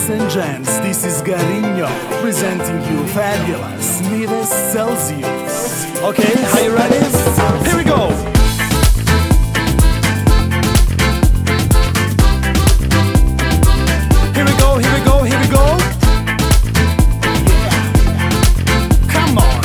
ladies and gents, this is Garinho presenting you fabulous Nives Celsius. Okay, are you ready? Here we go! Here we go, here we go, here we go! Yeah! Come on!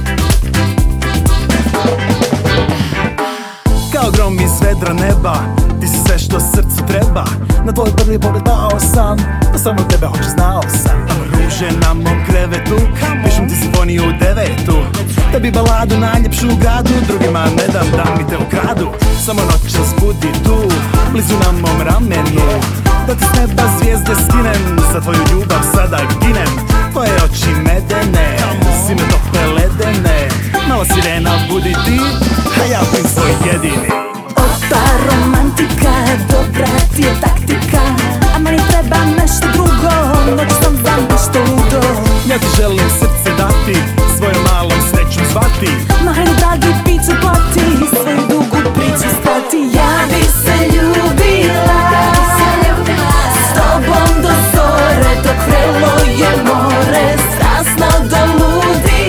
Kao grom iz vedra neba, ti si sve što srcu treba. Na tvoj prvi pogled pao sam, da samo tebe hoće znao sam. Ruže na mom krevetu, pišem ti simfoniju u 9. Tebi baladu najljepšu u gradu, drugima ne dam da mi te ukradu. Samo noćas budi tu, blizu na mom ramenu. Da ti s neba zvijezde skinem, za tvoju ljubav sada ginem. Tvoje oči medene, zime tople ledene. Mala sirena budi ti, a ja plin svoj jedini. Ota romantika, dobra ti je taktika, a meni treba nešto drugo, noć sam za nešto ludo. Ja ti želim srce dati, svojom malom srećom zvati. Ma hajde dragi piću plati, svoju dugu priču skrati. Ja bi se ljubila s tobom do zore, dok vrelo je more, strasno do ludi,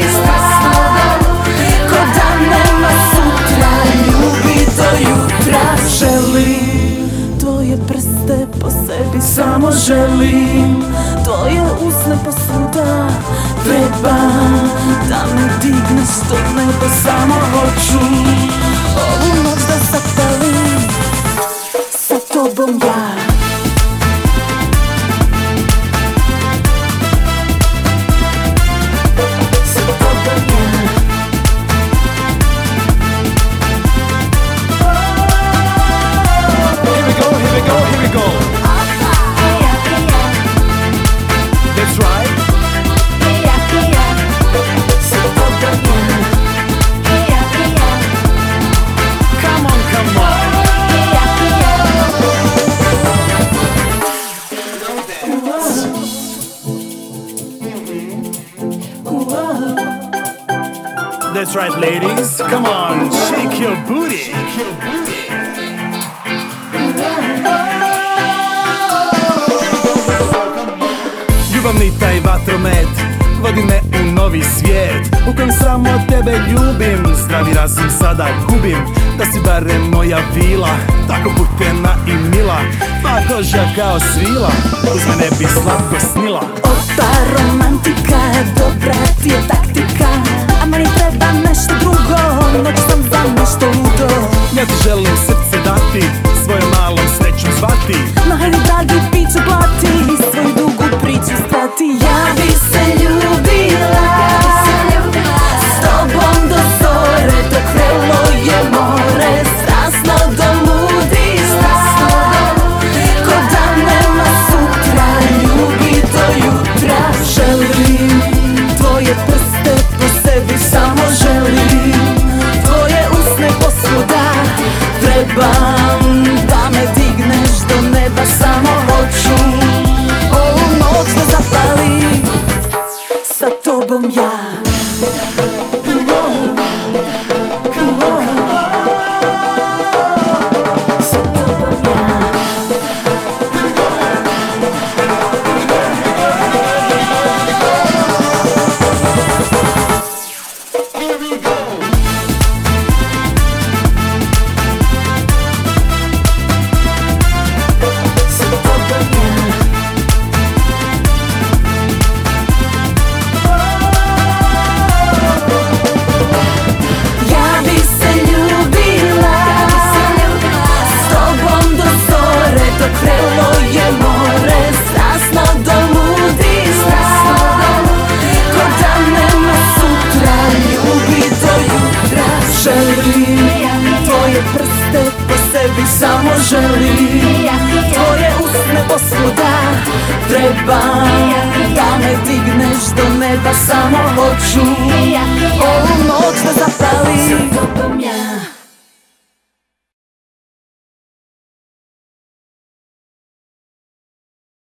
ko da nema sutra, ljubi do jutra. Želim tvoje prste po sebi, samo želim tvoje usne posvuda. Trebam da me digneš do neba, samo hoću ovu noć da zapalim sa tobom ja. That's right, ladies. Come on, shake your booty. Ljubavni taj vatromet vodi me u novi svijet, u kojem samo tebe ljubim, zdravi razum sada gubim. Da si barem moja vila, tako putena i mila, tva koža kao svila, uz mene bi slatko snila. Ota romantika, dobra ti je taktika, a meni treba nešto drugo, noć sam za nešto ludo. Ja ti želim srce dati, svojom malom srećom zvati. Ma hajde dragi piću plati, svoju dugu priču skrati. Ja bi se ljubila s tobom do zore, dok vrelo je more, strasno do ludi, ko da nema sutra, ljubi do jutra. Želim tvoje prste po sebi, samo želim tvoje usne posvuda. Trebam da me digneš do neba, samo hoću ovu noć da zapalim sa tobom ja. Tvoje prste po sebi, samo želim tvoje usne posvuda. Trebam da me digneš do neba, samo hoću ovu noć da zapalim.